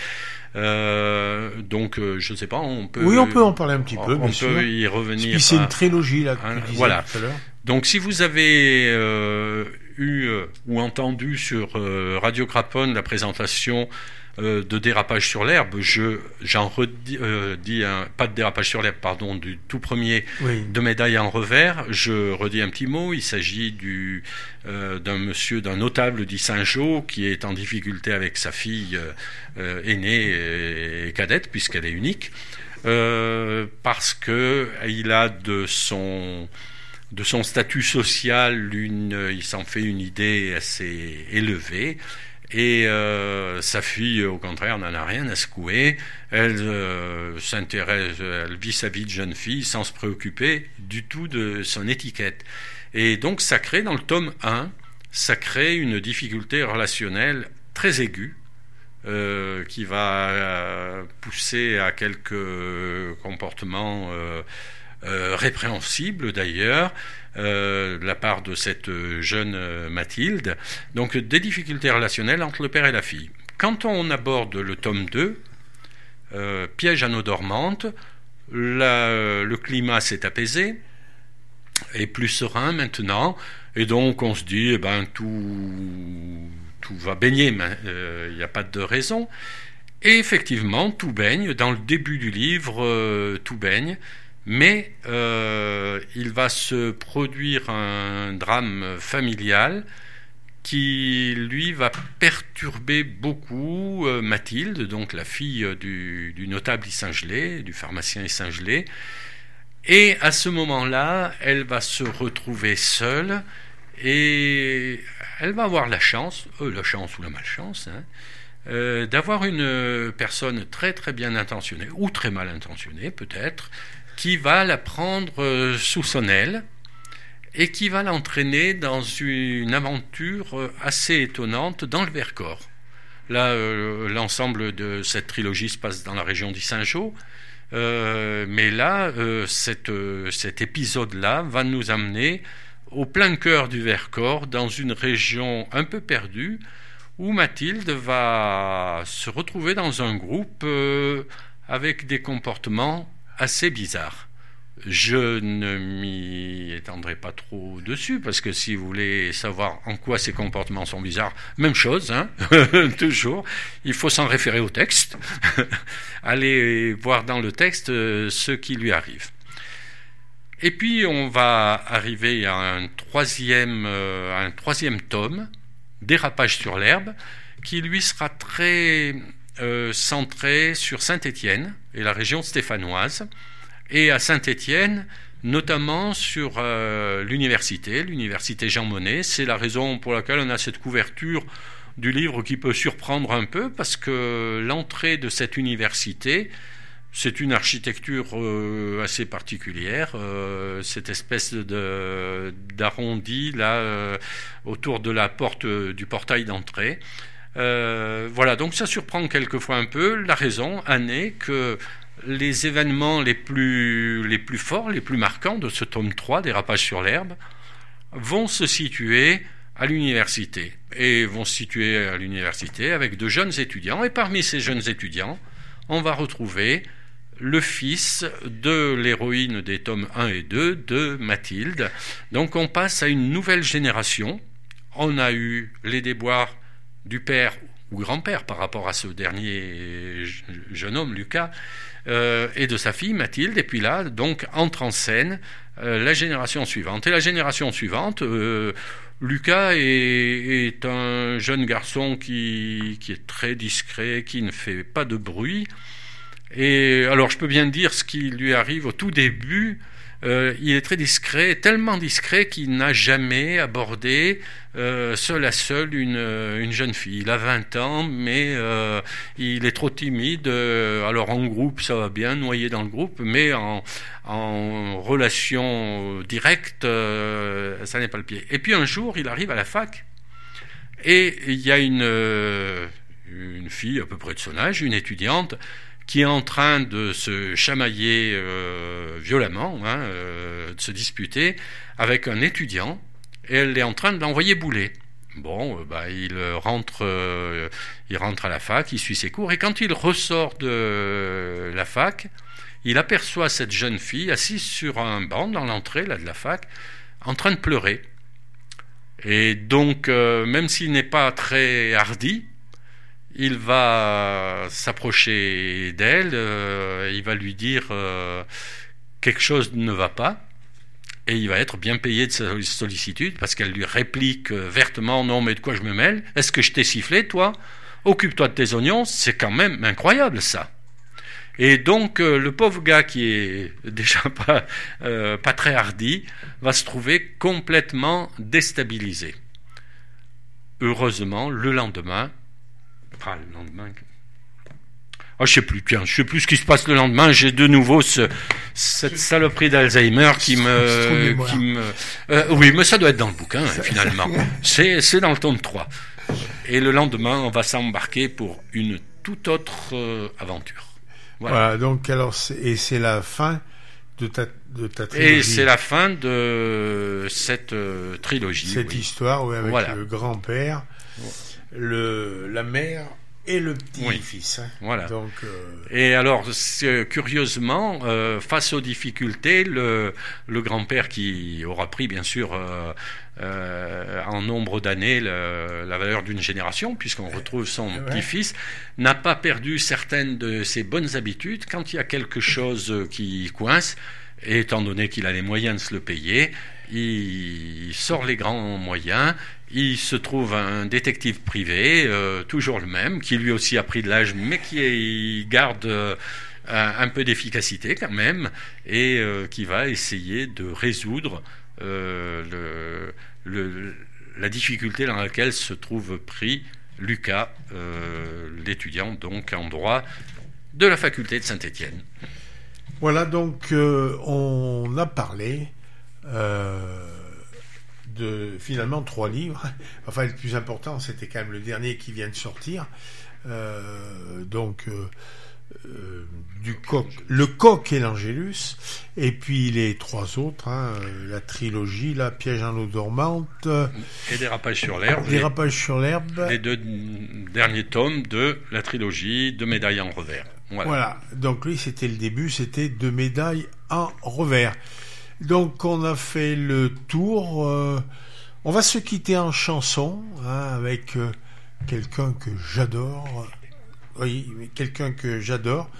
donc je sais pas, on peut en parler un petit peu, on peut y revenir. Puis c'est une trilogie là que tu disais tout à l'heure. Donc si vous avez eu ou entendu sur Radio Craponne la présentation de Dérapage sur l'herbe, j'en redis pas de Dérapage sur l'herbe, pardon, du tout premier de Médaille en revers, je redis un petit mot. Il s'agit d'un notable d'Yssingeaux qui est en difficulté avec sa fille aînée et cadette, puisqu'elle est unique, parce que il a de son statut social il s'en fait une idée assez élevée. Et sa fille, au contraire, n'en a rien à secouer. Elle s'intéresse, elle vit sa vie de jeune fille sans se préoccuper du tout de son étiquette. Et donc, ça crée, dans le tome 1, ça crée une difficulté relationnelle très aiguë, qui va pousser à quelques comportements répréhensibles d'ailleurs, de la part de cette jeune Mathilde. Donc des difficultés relationnelles entre le père et la fille. Quand on aborde le tome 2, Piège en eau dormante, le climat s'est apaisé, est plus serein maintenant, et donc on se dit tout va baigner, il n'y a pas de raison. Et effectivement, tout baigne. Dans le début du livre, tout baigne. Mais il va se produire un drame familial qui, lui, va perturber beaucoup Mathilde, donc la fille du notable Issingelais, du pharmacien Issingelais. Et à ce moment-là, elle va se retrouver seule et elle va avoir la chance ou la malchance, d'avoir une personne très très bien intentionnée, ou très mal intentionnée peut-être, qui va la prendre sous son aile et qui va l'entraîner dans une aventure assez étonnante dans le Vercors. Là, l'ensemble de cette trilogie se passe dans la région d'Yssingeaux, mais là, cet épisode-là va nous amener au plein cœur du Vercors, dans une région un peu perdue, où Mathilde va se retrouver dans un groupe avec des comportements assez bizarre. Je ne m'y étendrai pas trop dessus, parce que si vous voulez savoir en quoi ces comportements sont bizarres, même chose, toujours, il faut s'en référer au texte, aller voir dans le texte ce qui lui arrive. Et puis on va arriver à un troisième tome, Dérapage sur l'herbe, qui lui sera très centré sur Saint-Étienne et la région stéphanoise, et à Saint-Étienne notamment sur l'université Jean Monnet. C'est la raison pour laquelle on a cette couverture du livre qui peut surprendre un peu parce que l'entrée de cette université, c'est une architecture assez particulière, cette espèce d'arrondi là autour de la porte du portail d'entrée. Voilà, donc ça surprend quelquefois un peu. La raison en est que les événements les plus forts, les plus marquants de ce tome 3, Dérapage sur l'herbe, vont se situer à l'université. Et vont se situer à l'université avec de jeunes étudiants. Et parmi ces jeunes étudiants, on va retrouver le fils de l'héroïne des tomes 1 et 2, de Mathilde. Donc on passe à une nouvelle génération. On a eu les déboires du père ou grand-père par rapport à ce dernier jeune homme, Lucas, et de sa fille Mathilde. Et puis là, donc, entre en scène la génération suivante. Et la génération suivante, Lucas est un jeune garçon qui est très discret, qui ne fait pas de bruit. Et alors je peux bien dire ce qui lui arrive au tout début. Il est très discret, tellement discret qu'il n'a jamais abordé seul à seul une jeune fille. Il a 20 ans, mais il est trop timide. Alors en groupe, ça va bien, noyé dans le groupe, mais en relation directe, ça n'est pas le pied. Et puis un jour, il arrive à la fac, et il y a une fille à peu près de son âge, une étudiante, qui est en train de se chamailler violemment, de se disputer avec un étudiant, et elle est en train de l'envoyer bouler. Bon, il rentre à la fac, il suit ses cours, et quand il ressort de la fac, il aperçoit cette jeune fille assise sur un banc dans l'entrée là, de la fac, en train de pleurer. Et donc, même s'il n'est pas très hardi, il va s'approcher d'elle, il va lui dire quelque chose ne va pas, et il va être bien payé de sa sollicitude, parce qu'elle lui réplique vertement: non mais de quoi je me mêle, est-ce que je t'ai sifflé toi, occupe-toi de tes oignons, c'est quand même incroyable ça. Et donc le pauvre gars qui est déjà pas très hardi va se trouver complètement déstabilisé. Heureusement, le lendemain, je sais plus ce qui se passe le lendemain. J'ai de nouveau cette saloperie d'Alzheimer qui me oui, mais ça doit être dans le bouquin finalement. C'est dans le tome 3. Et le lendemain, on va s'embarquer pour une toute autre aventure. Voilà, donc alors c'est la fin de ta trilogie. Et c'est la fin de cette trilogie. Cette histoire, oui, avec le grand-père, la mère et le petit-fils. Voilà. Donc, et alors, curieusement, face aux difficultés, le grand-père, qui aura pris, bien sûr, en nombre d'années la valeur d'une génération, puisqu'on retrouve son petit-fils, n'a pas perdu certaines de ses bonnes habitudes. Quand il y a quelque chose qui coince, et étant donné qu'il a les moyens de se le payer, il sort les grands moyens. Il se trouve un détective privé, toujours le même, qui lui aussi a pris de l'âge, mais qui garde un peu d'efficacité quand même, et qui va essayer de résoudre la difficulté dans laquelle se trouve pris Lucas, l'étudiant donc en droit de la faculté de Saint-Étienne. Voilà, donc on a parlé de finalement 3 livres. Enfin, le plus important, c'était quand même le dernier qui vient de sortir. Le Coq et l'Angélus, et puis les 3 autres, la trilogie, la Piège en eau dormante et Dérapage sur l'herbe. Les 2 derniers tomes de la trilogie de Médailles en revers. Voilà. Donc lui, c'était le début, c'était de Médailles en revers. Donc on a fait le tour. On va se quitter en chanson avec quelqu'un que j'adore. Oui, quelqu'un que j'adore.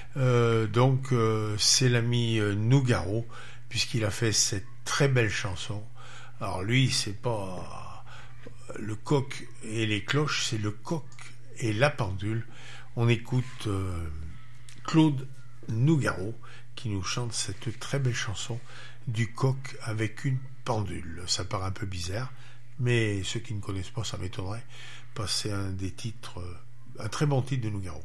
C'est l'ami Nougaro, puisqu'il a fait cette très belle chanson. Alors lui, c'est pas le coq et les cloches, c'est le coq et la pendule. On écoute Claude Nougaro qui nous chante cette très belle chanson du coq avec une pendule. Ça paraît un peu bizarre, Mais ceux qui ne connaissent pas, ça m'étonnerait, parce que c'est un des titres, un très bon titre de Nougaro.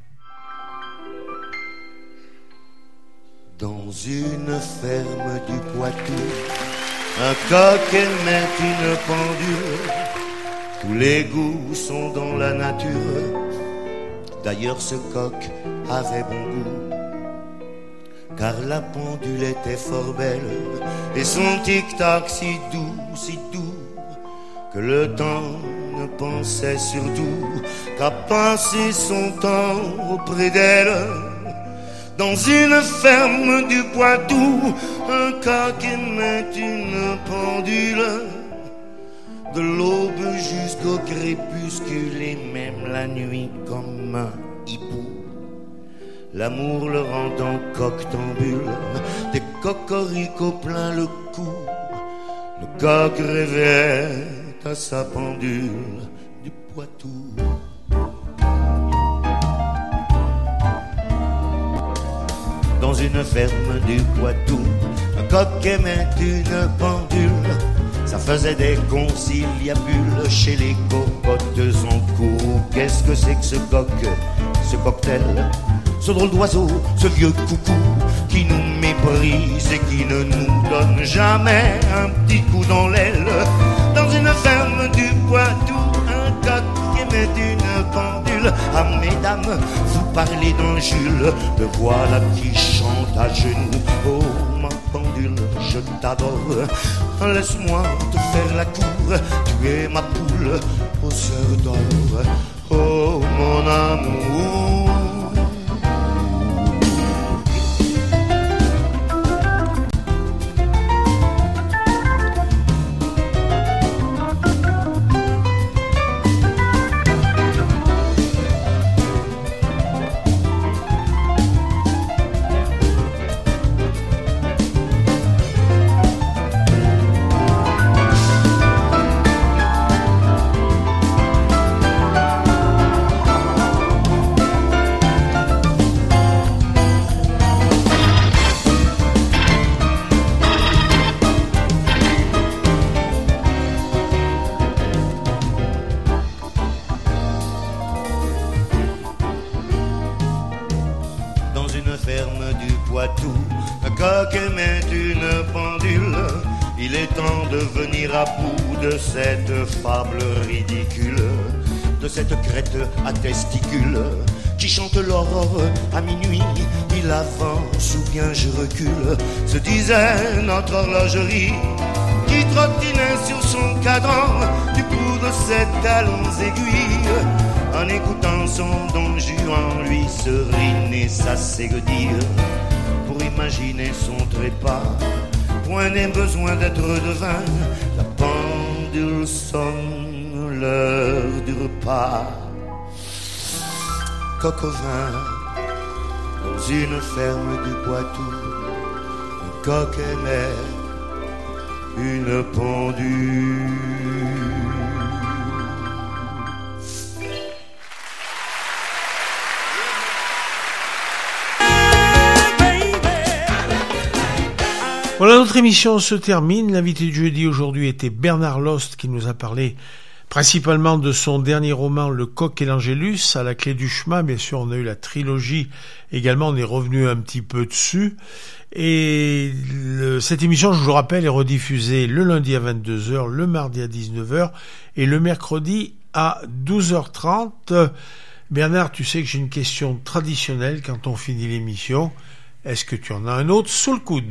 Dans une ferme du Poitou, un coq émet une pendule. Tous les goûts sont dans la nature. D'ailleurs ce coq avait bon goût, car la pendule était fort belle, et son tic-tac si doux, que le temps ne pensait surtout qu'à passer son temps auprès d'elle. Dans une ferme du Poitou, un coq émet une pendule. De l'aube jusqu'au crépuscule, et même la nuit comme un hibou. L'amour le rendant coctambule, des cocoricots plein le cou. Le coq rêvait à sa pendule du Poitou. Dans une ferme du Poitou, un coq aimait une pendule. Ça faisait des conciliabules chez les cocottes en courroux. Qu'est-ce que c'est que ce coq, ce cocktail, ce drôle d'oiseau, ce vieux coucou qui nous méprise et qui ne nous donne jamais un petit coup dans l'aile. Dans une ferme du Poitou, un coq émet une pendule. Ah mesdames, vous parlez d'un Jules, le voilà qui chante à genoux. Oh ma pendule, je t'adore, laisse-moi te faire la cour. Tu es ma poule aux œufs d'or. Oh mon amour. Cette fable ridicule, de cette crête à testicules qui chante l'aurore à minuit. Il avance ou bien je recule, se disait notre horlogerie qui trottinait sur son cadran du bout de ses talons aiguilles. En écoutant son Don Juan lui seriner sa ségodille, pour imaginer son trépas, point n'est besoin d'être devin. La pendule sonne l'heure du repas. Coq au vin, dans une ferme du Poitou, un coq aimait une pendule. Voilà, notre émission se termine. L'invité du jeudi aujourd'hui était Bernard Lost, qui nous a parlé principalement de son dernier roman Le Coq et l'Angélus, à la clé du chemin. Bien sûr, on a eu la trilogie également, on est revenu un petit peu dessus. Et cette émission, je vous le rappelle, est rediffusée le lundi à 22h, le mardi à 19h et le mercredi à 12h30. Bernard, tu sais que j'ai une question traditionnelle quand on finit l'émission. Est-ce que tu en as un autre sous le coude ?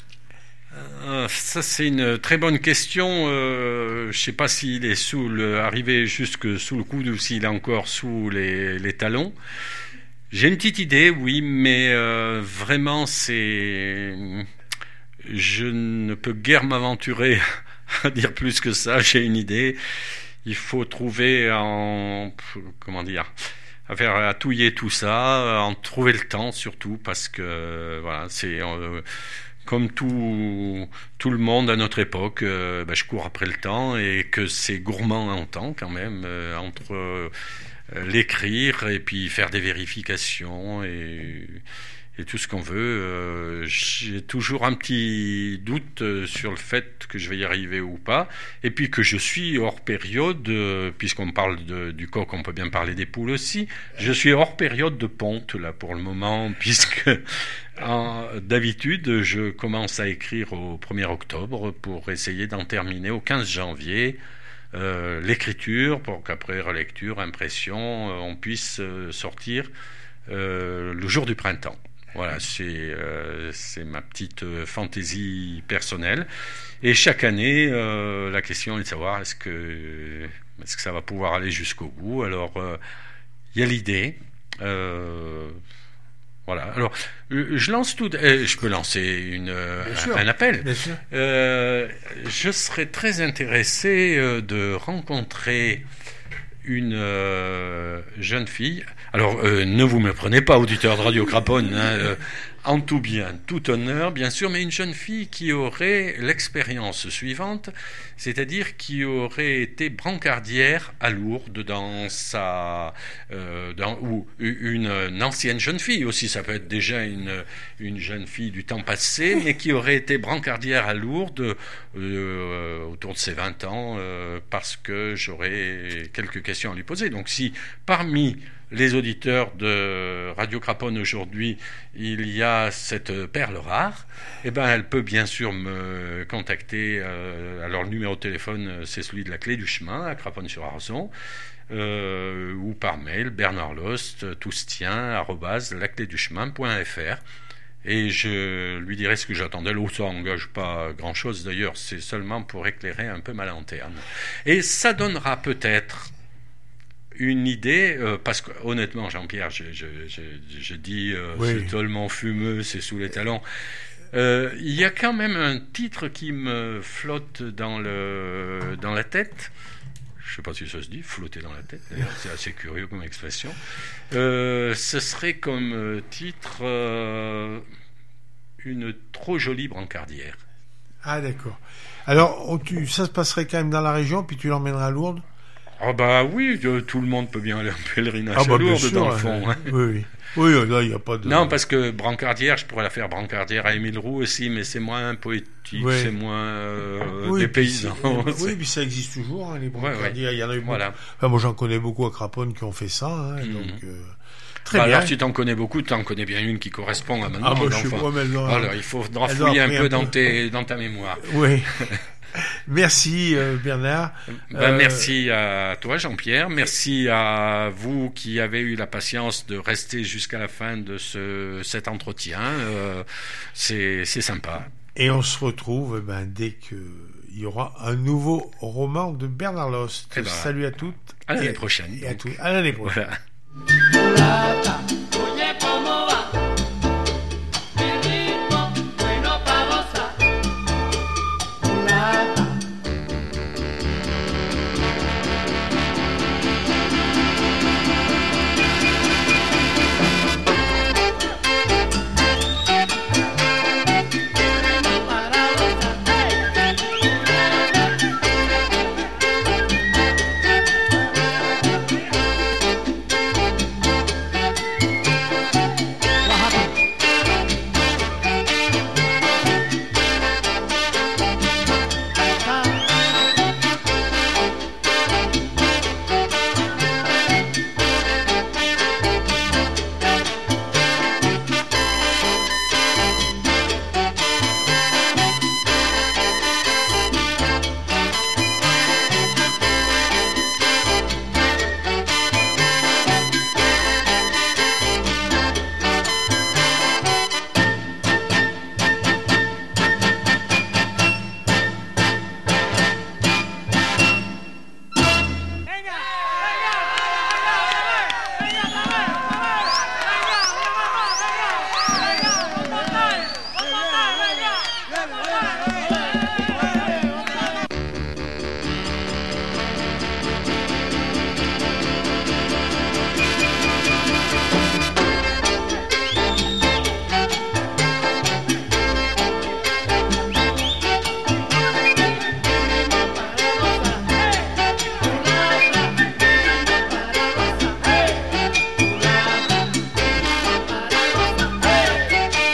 Ça c'est une très bonne question. Je sais pas s'il est arrivé jusque sous le coude ou s'il est encore sous les talons. J'ai une petite idée, oui, mais vraiment je ne peux guère m'aventurer à dire plus que ça. J'ai une idée. Il faut trouver à touiller tout ça, en trouver le temps surtout, parce que voilà, c'est comme tout le monde à notre époque, je cours après le temps et que c'est gourmand en temps quand même, entre l'écrire et puis faire des vérifications et et tout ce qu'on veut. J'ai toujours un petit doute sur le fait que je vais y arriver ou pas, et puis que je suis hors période, puisqu'on parle du coq, on peut bien parler des poules aussi. Je suis hors période de ponte là pour le moment, puisque d'habitude je commence à écrire au 1er octobre pour essayer d'en terminer au 15 janvier. L'écriture pour qu'après relecture, impression, on puisse sortir le jour du printemps. Voilà, c'est ma petite fantaisie personnelle. Et chaque année, la question est de savoir est-ce que ça va pouvoir aller jusqu'au bout. Alors, il y a l'idée. Voilà. Alors, je lance tout. Je peux lancer un appel. Bien sûr. Je serais très intéressé de rencontrer une jeune fille. Alors, ne vous me prenez pas, auditeur de Radio Craponne, en tout bien, tout honneur, bien sûr, mais une jeune fille qui aurait l'expérience suivante, c'est-à-dire qui aurait été brancardière à Lourdes ou une ancienne jeune fille aussi, ça peut être déjà une jeune fille du temps passé, mais qui aurait été brancardière à Lourdes autour de ses 20 ans, parce que j'aurais quelques questions à lui poser. Donc si parmi les auditeurs de Radio Craponne aujourd'hui, il y a cette perle rare, eh ben, elle peut bien sûr me contacter. Alors le numéro de téléphone, c'est celui de la Clé du Chemin, à Craponne-sur-Arzon, ou par mail, bernardlost@lacléduchemin.fr. Et je lui dirai ce que j'attendais. L'autre, ça n'engage pas grand-chose d'ailleurs, c'est seulement pour éclairer un peu ma lanterne. Et ça donnera peut-être une idée, parce que honnêtement, Jean-Pierre, je dis c'est tellement fumeux, c'est sous les talons. Il y a quand même un titre qui me flotte dans la tête. Je ne sais pas si ça se dit, flotter dans la tête. D'ailleurs, c'est assez curieux comme expression. Ce serait comme titre une trop jolie brancardière. Ah d'accord. Alors, ça se passerait quand même dans la région, puis tu l'emmèneras à Lourdes? Ah bah oui, tout le monde peut bien aller en pèlerinage à Lourdes, sûr, dans le fond. Hein. Oui, là, il n'y a pas de... Non, parce que brancardière, je pourrais la faire brancardière à Émile Roux aussi, mais c'est moins poétique, c'est moins des paysans. Oui, puis ça existe toujours, hein, les brancardières. Il y en a eu beaucoup. Voilà. Enfin, moi, j'en connais beaucoup à Craponne qui ont fait ça, hein, donc... Très bien. Alors, si tu en connais beaucoup, tu en connais bien une qui correspond à maintenant. Ah, moi, je suis alors, il faudra fouiller un peu dans ta mémoire. Oui. Merci Bernard. Merci à toi Jean-Pierre, merci à vous qui avez eu la patience de rester jusqu'à la fin de cet entretien, c'est sympa. Et on se retrouve dès qu'il y aura un nouveau roman de Bernard Lost. Salut à toutes. À l'année prochaine. À l'année prochaine. Voilà.